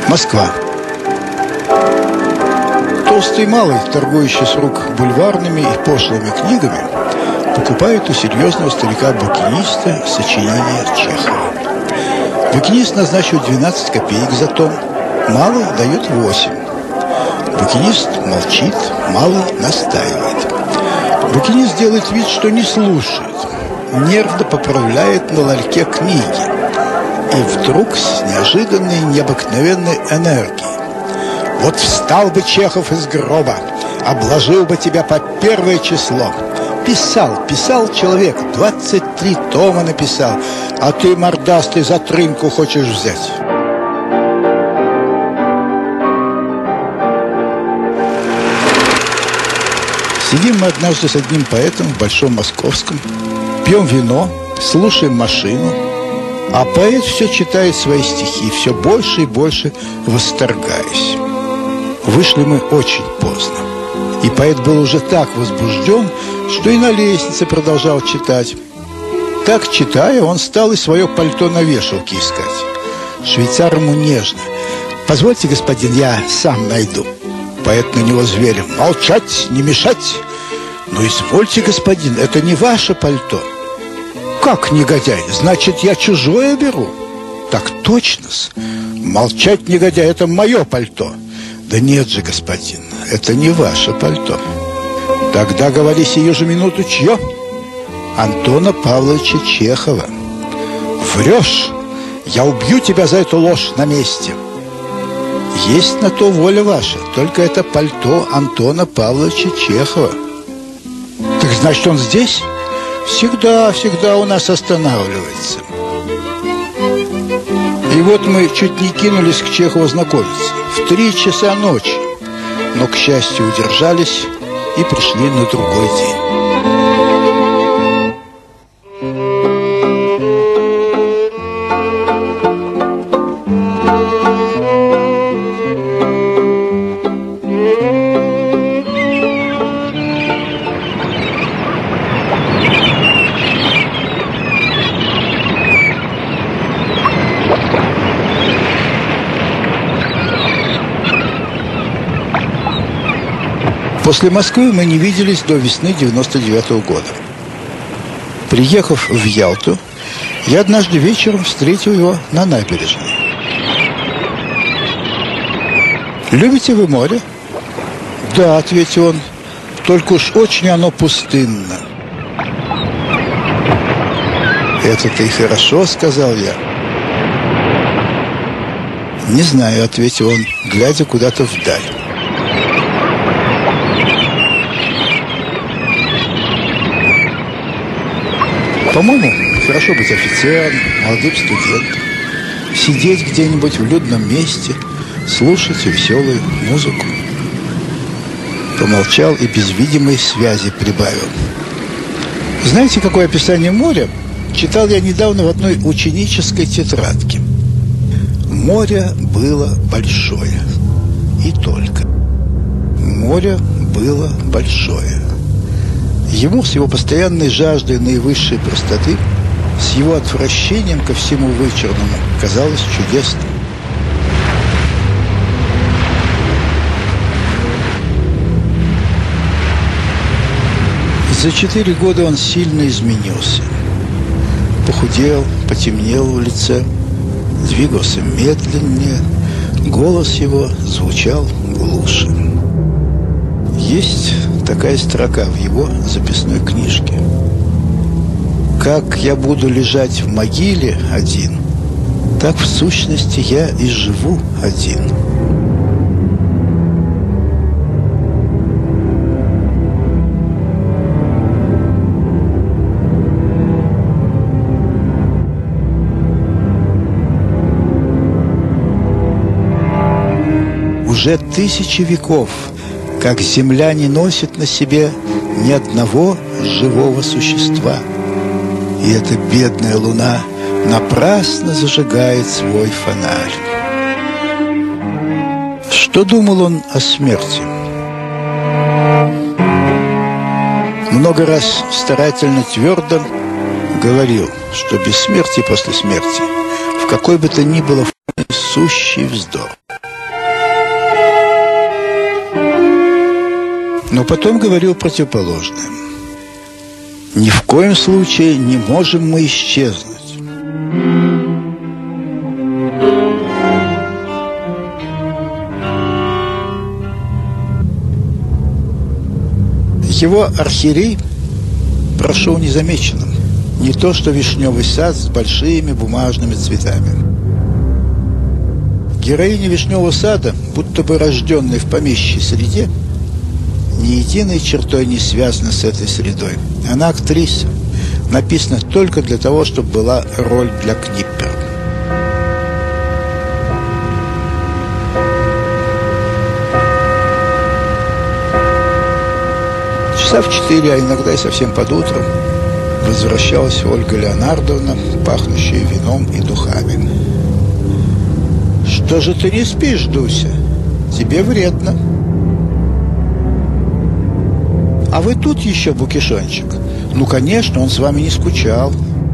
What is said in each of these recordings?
Москва. Толстый малый, торгующий с рук бульварными и пошлыми книгами, покупает у серьезного старика-букиниста сочинения Чехова. Букинист назначил 12 копеек за том, малый дает 8. Букинист молчит, малый настаивает. Букинист делает вид, что не слушает, нервно поправляет на ларьке книги. И вдруг с неожиданной, необыкновенной энергией: вот встал бы Чехов из гроба, обложил бы тебя по первое число. Писал человек, 23 тома написал, а ты, мордастый, за трынку хочешь взять. Сидим мы однажды с одним поэтом в Большом Московском, пьем вино, слушаем машину, а поэт все читает свои стихи, все больше и больше восторгаясь. Вышли мы очень поздно, и поэт был уже так возбужден, что и на лестнице продолжал читать. Так, читая, он стал и свое пальто на вешалке искать. Швейцар ему нежно: «Позвольте, господин, я сам найду». Поэт на него зверем: «Молчать, не мешать!» «Ну, извольте, господин, это не ваше пальто». «Как, негодяй, значит, я чужое беру?» «Так точно-с. Молчать, негодяй, это мое пальто». «Да нет же, господин, это не ваше пальто». «Тогда говори сию же минуту, чье?» «Антона Павловича Чехова». «Врешь! Я убью тебя за эту ложь на месте». «Есть на то воля ваша, только это пальто Антона Павловича Чехова». «Так значит, он здесь?» Всегда у нас останавливается». И вот мы чуть не кинулись к Чехову знакомиться в 3 часа ночи, но, к счастью, удержались и пришли на другой день. После Москвы мы не виделись до весны 99-го года. Приехав в Ялту, я однажды вечером встретил его на набережной. «Любите вы море?» «Да», — ответил он, — «только уж очень оно пустынно». «Это-то и хорошо», — сказал я. «Не знаю», — ответил он, глядя куда-то вдаль. «По-моему, хорошо быть офицером, молодым студентом, сидеть где-нибудь в людном месте, слушать веселую музыку». Помолчал и без видимой связи прибавил: «Знаете, какое описание моря читал я недавно в одной ученической тетрадке? Море было большое, и только. Море было большое». Ему с его постоянной жаждой наивысшей простоты, с его отвращением ко всему вычурному, казалось чудесным. За 4 года он сильно изменился. Похудел, потемнел в лице, двигался медленнее, голос его звучал глуше. Есть такая строка в его записной книжке: «Как я буду лежать в могиле один, так в сущности я и живу один». Уже 1000 веков как земля не носит на себе ни одного живого существа. И эта бедная луна напрасно зажигает свой фонарь. Что думал он о смерти? Много раз старательно твердо говорил, что бессмертие после смерти в какой бы то ни было форме сущий вздор. Но потом говорил противоположное. Ни в коем случае не можем мы исчезнуть. Его архиерей прошел незамеченным. Не то что вишневый сад с большими бумажными цветами. Героиня вишневого сада, будто бы рожденная в помещичьей среде, ни единой чертой не связана с этой средой. Она актриса, написана только для того, чтобы была роль для Книппера. Часа в 4, а иногда и совсем под утро, возвращалась Ольга Леонардовна, пахнущая вином и духами. «Что же ты не спишь, Дуся? Тебе вредно». «А вы тут еще, Букишончик?» «Ну, конечно, он с вами не скучал».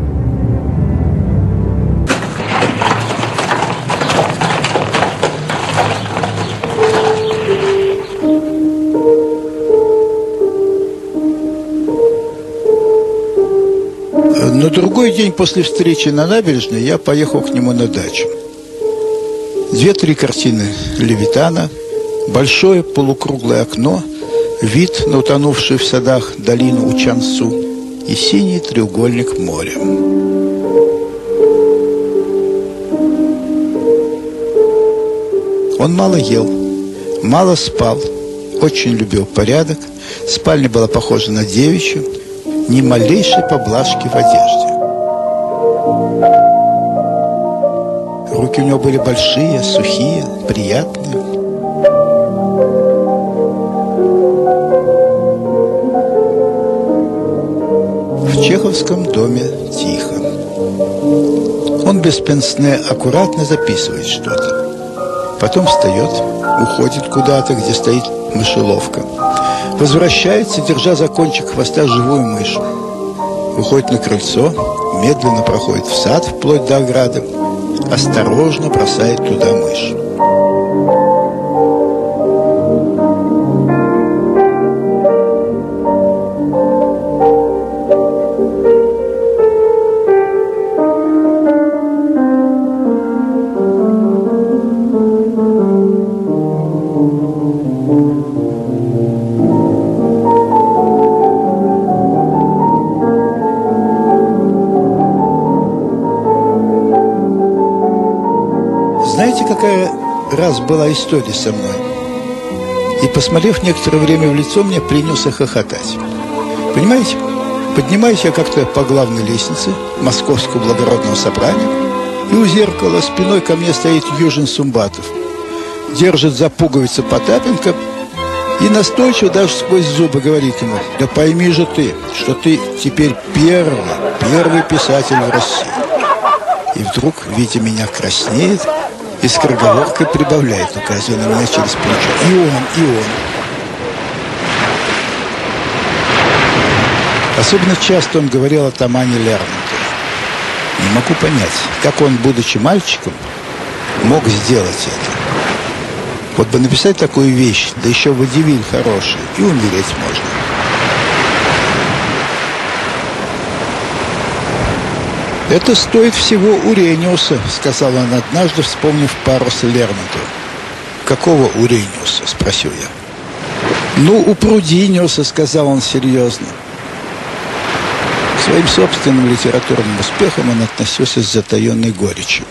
На другой день после встречи на набережной я поехал к нему на дачу. 2-3 картины Левитана, большое полукруглое окно, вид на утонувшую в садах долину Учансу и синий треугольник моря. Он мало ел, мало спал, очень любил порядок, спальня была похожа на девичью, ни малейшей поблажки в одежде. Руки у него были большие, сухие, приятные. В чеховском доме тихо. Он без пенсне аккуратно записывает что-то. Потом встает, уходит куда-то, где стоит мышеловка. Возвращается, держа за кончик хвоста живую мышь. Уходит на крыльцо, медленно проходит в сад вплоть до ограды, осторожно бросает туда мышь. Знаете, какая раз была история со мной? И, посмотрев некоторое время в лицо, мне принялся хохотать. Понимаете, поднимаюсь я как-то по главной лестнице Московского благородного собрания, и у зеркала спиной ко мне стоит Южин Сумбатов, держит за пуговицу Потапенко и настойчиво даже сквозь зубы говорит ему: «Да пойми же ты, что ты теперь первый писатель в России». И вдруг, видя меня, краснеет и скороговоркой прибавляет, указывая на меня через плечо: «И он». Особенно часто он говорил о Тамане Лермонтове. Не могу понять, как он, будучи мальчиком, мог сделать это. Вот бы написать такую вещь, да еще водевиль хороший, и умереть можно. «Это стоит всего Урениуса», — сказал он однажды, вспомнив парус Лермонтова. «Какого Урениуса?» — спросил я. «Ну, у Прудиниуса», — сказал он серьезно. К своим собственным литературным успехам он относился с затаенной горечью.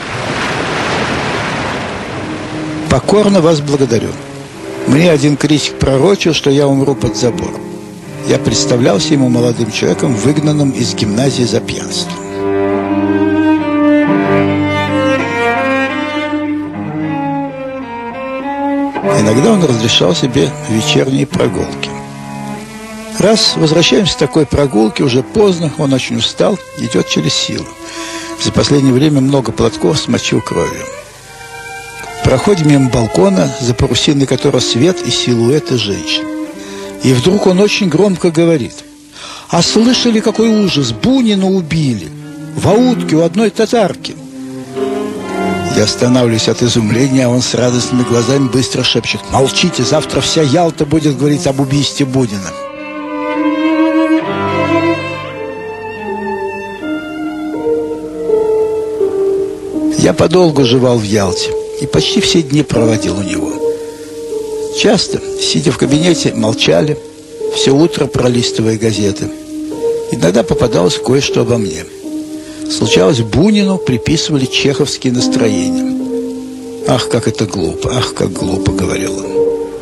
«Покорно вас благодарю. Мне один критик пророчил, что я умру под забором. Я представлялся ему молодым человеком, выгнанным из гимназии за пьянство». Иногда он разрешал себе вечерние прогулки. Раз возвращаемся с такой прогулки, уже поздно, он очень устал, идет через силу. За последнее время много платков смочил кровью. Проходим мимо балкона, за парусиной которого свет и силуэты женщин. И вдруг он очень громко говорит: «А слышали, какой ужас? Бунина убили! В аутке у одной татарки!» Я останавливаюсь от изумления, а он с радостными глазами быстро шепчет: «Молчите, завтра вся Ялта будет говорить об убийстве Бунина». Я подолгу жевал в Ялте и почти все дни проводил у него. Часто, сидя в кабинете, молчали, все утро пролистывая газеты. Иногда попадалось кое-что обо мне. Случалось, Бунину приписывали чеховские настроения. «Ах, как это глупо, ах, как глупо», — говорил он.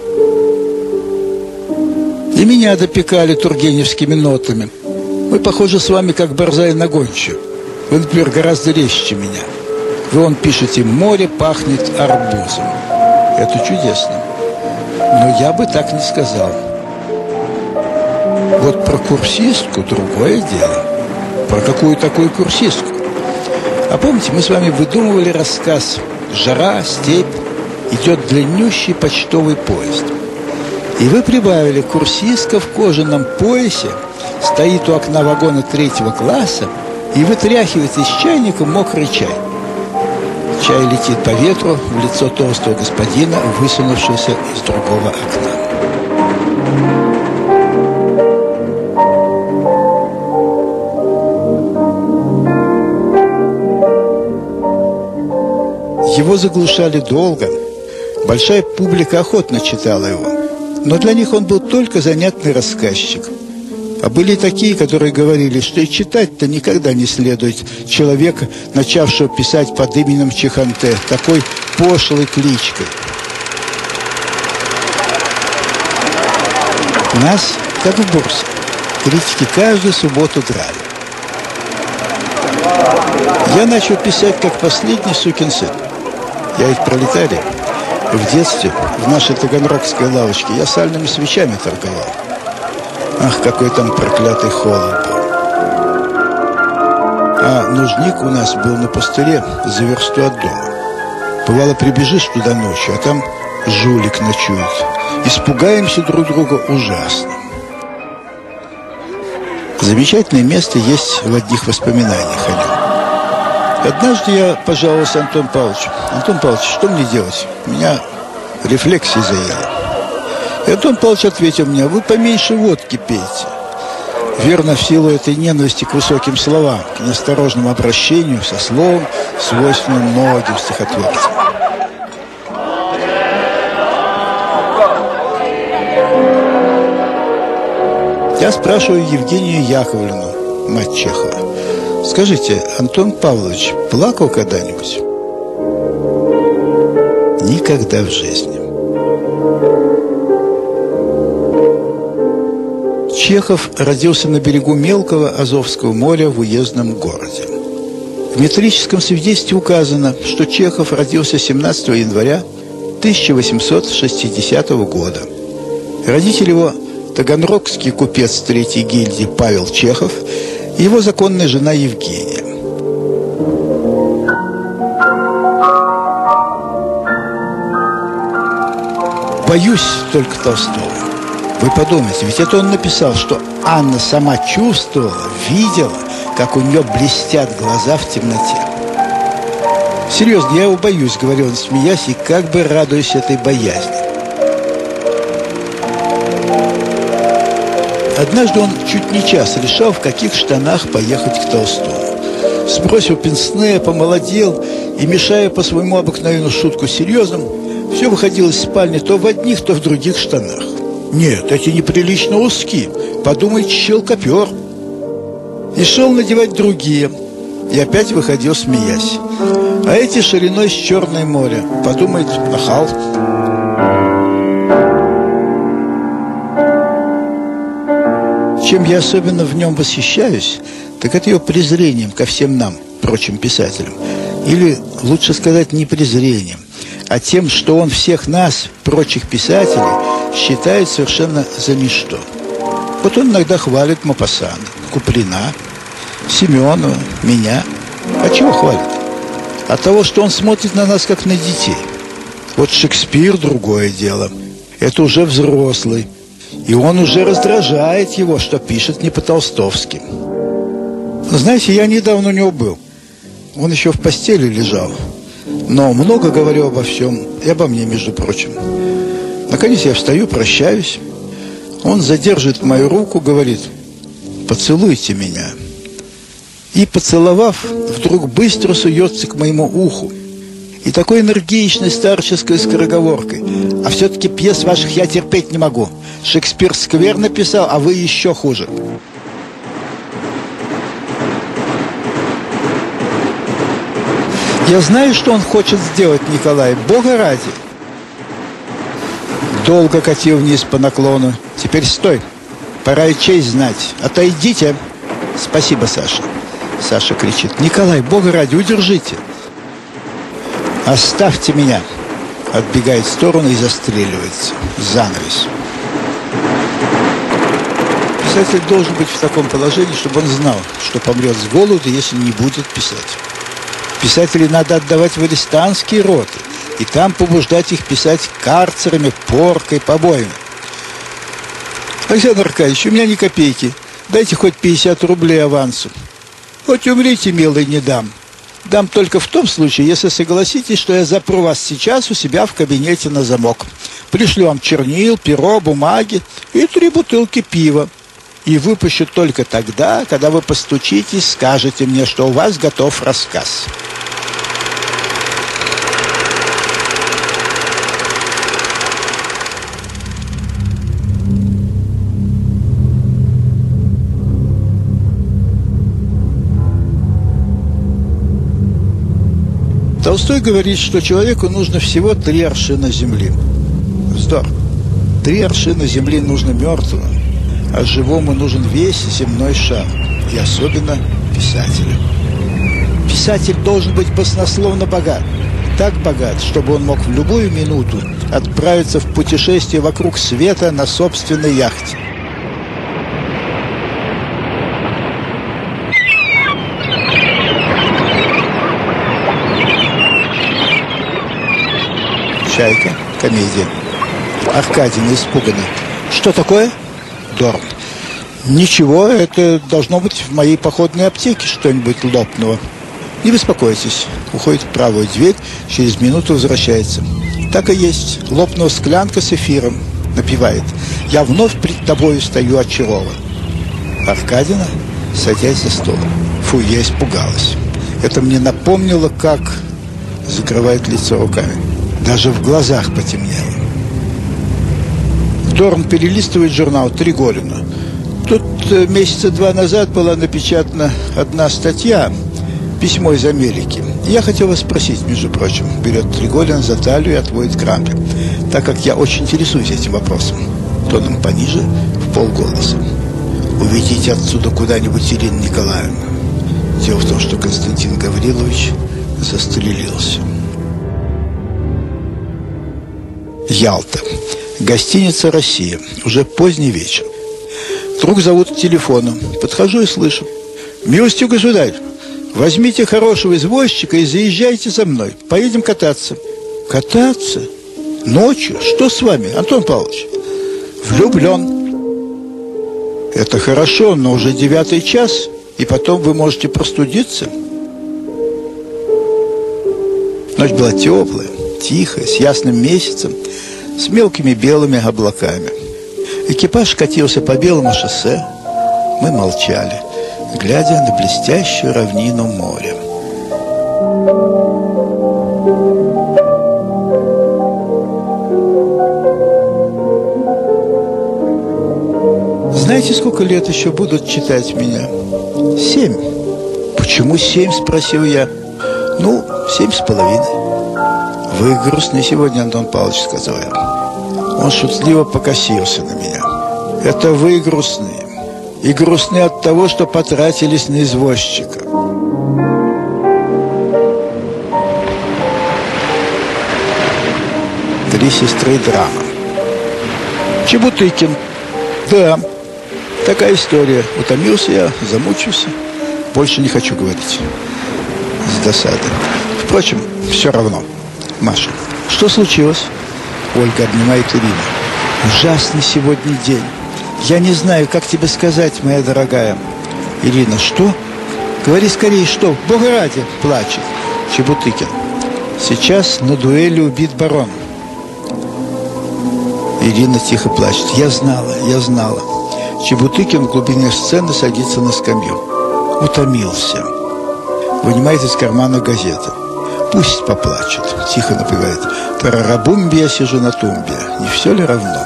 И меня допекали тургеневскими нотами. «Мы похожи с вами, как борзая на гончую. Вы, например, гораздо резче, чем меня. Вы, он, пишете: море пахнет арбузом». Это чудесно. Но я бы так не сказал. Вот про курсистку другое дело. Про какую такую курсистку? А помните, мы с вами выдумывали рассказ «Жара, степь, идет длиннющий почтовый поезд». И вы прибавили: курсистка в кожаном поясе стоит у окна вагона 3-го класса и вытряхивает из чайника мокрый чай. Чай летит по ветру в лицо толстого господина, высунувшегося из другого окна. Его заглушали долго. Большая публика охотно читала его. Но для них он был только занятный рассказчик. А были и такие, которые говорили, что и читать-то никогда не следует человека, начавшего писать под именем Чеханте, такой пошлой кличкой. Нас, как в бурсе, критики каждую субботу драли. Я начал писать как последний сукин сын. Я ведь пролетарий. В детстве в нашей таганрогской лавочке я сальными свечами торговал. Ах, какой там проклятый холод был. А нужник у нас был на пустыре за версту от дома. Бывало, прибежишь туда ночью, а там жулик ночует. Испугаемся друг друга ужасно. Замечательное место есть в одних воспоминаниях о нем. Однажды я пожаловался Антону Павловичу: «Антон Павлович, что мне делать? Меня рефлексия заела». И Антон Павлович ответил мне: «Вы поменьше водки пейте». Верно, в силу этой ненависти к высоким словам, к неосторожному обращению со словом, свойственным многим стихотворцам. Я спрашиваю Евгению Яковлевну, мать Чехова: «Скажите, Антон Павлович плакал когда-нибудь?» Никогда в жизни. Чехов родился на берегу мелкого Азовского моря в уездном городе. В метрическом свидетельстве указано, что Чехов родился 17 января 1860 года. Родитель его – таганрогский купец 3-й гильдии Павел Чехов и его законная жена Евгения. Боюсь только Толстого. Вы подумайте, ведь это он написал, что Анна сама чувствовала, видела, как у нее блестят глаза в темноте. Серьезно, я его боюсь, говорил он, смеясь, и как бы радуясь этой боязни. Однажды он чуть не час решал, в каких штанах поехать к Толстому. Сбросил пенсне, помолодел и, мешая по своему обыкновению шутку серьезным, все выходил из спальни то в одних, то в других штанах. Нет, эти неприлично узкие, подумайте, щелкопер. И шел надевать другие, и опять выходил, смеясь. А эти шириной с Черное море, подумает, нахал. Чем я особенно в нем восхищаюсь, так это его презрением ко всем нам, прочим писателям. Или, лучше сказать, не презрением, а тем, что он всех нас, прочих писателей, считает совершенно за ничто. Вот он иногда хвалит Мопассана, Куприна, Семенова, меня. А чего хвалит? От того, что он смотрит на нас, как на детей. Вот Шекспир – другое дело. Это уже взрослый. И он уже раздражает его, что пишет не по-толстовски. Знаете, я недавно у него был. Он еще в постели лежал. Но много говорю обо всем, и обо мне, между прочим. Наконец я встаю, прощаюсь. Он задерживает мою руку, говорит: «Поцелуйте меня». И, поцеловав, вдруг быстро суется к моему уху. И такой энергичной старческой скороговоркой: «А все-таки пьес ваших я терпеть не могу. Шекспир скверно писал, а вы еще хуже». Я знаю, что он хочет сделать, Николай, Бога ради. Долго катил вниз по наклону. Теперь стой. Пора и честь знать. Отойдите. Спасибо, Саша. Саша кричит: Николай, Бога ради, удержите. Оставьте меня. Отбегает в сторону и застреливается. Занавес. Писатель должен быть в таком положении, чтобы он знал, что помрет с голоду, если не будет писать. Писателей надо отдавать в арестантские роты, и там побуждать их писать карцерами, поркой, побоями. Александр Аркадьевич, у меня ни копейки. Дайте хоть 50 рублей авансу. Хоть умрите, милый, не дам. Дам только в том случае, если согласитесь, что я запру вас сейчас у себя в кабинете на замок. Пришлю вам чернил, перо, бумаги и 3 бутылки пива. И выпущу только тогда, когда вы постучитесь, скажете мне, что у вас готов рассказ. Толстой говорит, что человеку нужно всего 3 аршина земли. Вздор. 3 аршина земли нужно мертвому, а живому нужен весь земной шар, и особенно писателю. Писатель должен быть баснословно богат, так богат, чтобы он мог в любую минуту отправиться в путешествие вокруг света на собственной яхте. «Чайка», комедия. Аркадий испуганный: «Что такое?» Дорн: «Ничего, это должно быть в моей походной аптеке что-нибудь лопнуло». «Не беспокойтесь». Уходит в правую дверь, через минуту возвращается. «Так и есть. Лопнула склянка с эфиром». Напевает: «Я вновь пред тобою стою очарован». Аркадина, садясь за стол: «Фу, я испугалась. Это мне напомнило, как...» Закрывает лицо руками. Даже в глазах потемнело. Дорн перелистывает журнал «Тригорина». Тут месяца 2 назад была напечатана одна статья, письмо из Америки. Я хотел вас спросить, между прочим. Берет Тригорин за талию и отводит к рампе, так как я очень интересуюсь этим вопросом. Тоном пониже, в полголоса: «Уведите отсюда куда-нибудь Ирину Николаевну». Дело в том, что Константин Гаврилович застрелился. Ялта. Гостиница «Россия». Уже поздний вечер. Вдруг зовут к телефону. Подхожу и слышу: «Милостью, государь, возьмите хорошего извозчика и заезжайте за мной. Поедем кататься». «Кататься? Ночью? Что с вами, Антон Павлович?» «Влюблен». «Это хорошо, но уже 9 час, и потом вы можете простудиться». Ночь была теплая, тихая, с ясным месяцем, с мелкими белыми облаками. Экипаж катился по белому шоссе. Мы молчали, глядя на блестящую равнину моря. Знаете, сколько лет еще будут читать меня? 7. Почему 7? Спросил я. 7,5. «Вы грустны сегодня, Антон Павлович», — сказал я. Он шутливо покосился на меня. «Это вы грустны. И грустны от того, что потратились на извозчика». «Три сестры» драма. Чебутыкин. Да, такая история. Утомился я, замучился. Больше не хочу говорить. С досадой. Впрочем, все равно. Маша: «Что случилось?» Ольга обнимает Ирину: «Ужасный сегодня день. Я не знаю, как тебе сказать, моя дорогая». Ирина: «Что? Говори скорее, что? Бога ради!» Плачет. Чебутыкин: Сейчас на дуэли убит барон. Ирина тихо плачет. Я знала. Чебутыкин в глубине сцены садится на скамью. Утомился. Вынимает из кармана газету. Пусть поплачет. Тихо напевает. Тарарабумби, я сижу на тумбе. Не все ли равно?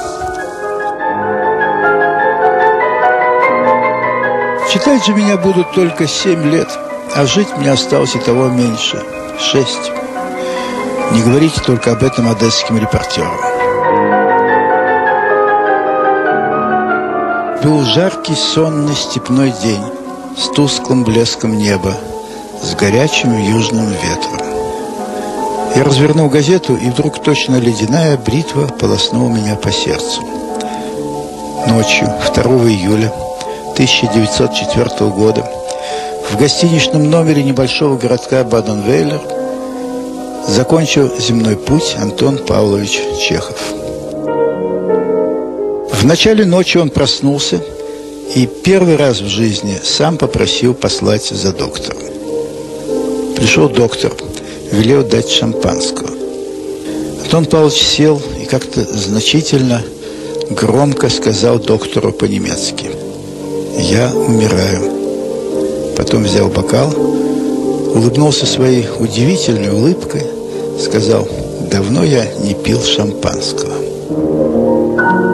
Читать же меня будут только 7 лет, а жить мне осталось и того меньше. 6. Не говорите только об этом одесским репортерам. Был жаркий сонный степной день с тусклым блеском неба, с горячим южным ветром. Я развернул газету, и вдруг точно ледяная бритва полоснула меня по сердцу. Ночью, 2 июля 1904 года, в гостиничном номере небольшого городка Баден-Вейлер закончил земной путь Антон Павлович Чехов. В начале ночи он проснулся и первый раз в жизни сам попросил послать за доктором. Пришел доктор, велел дать шампанского. Антон Павлович сел и как-то значительно громко сказал доктору по-немецки: «Я умираю». Потом взял бокал, улыбнулся своей удивительной улыбкой, сказал: «Давно я не пил шампанского».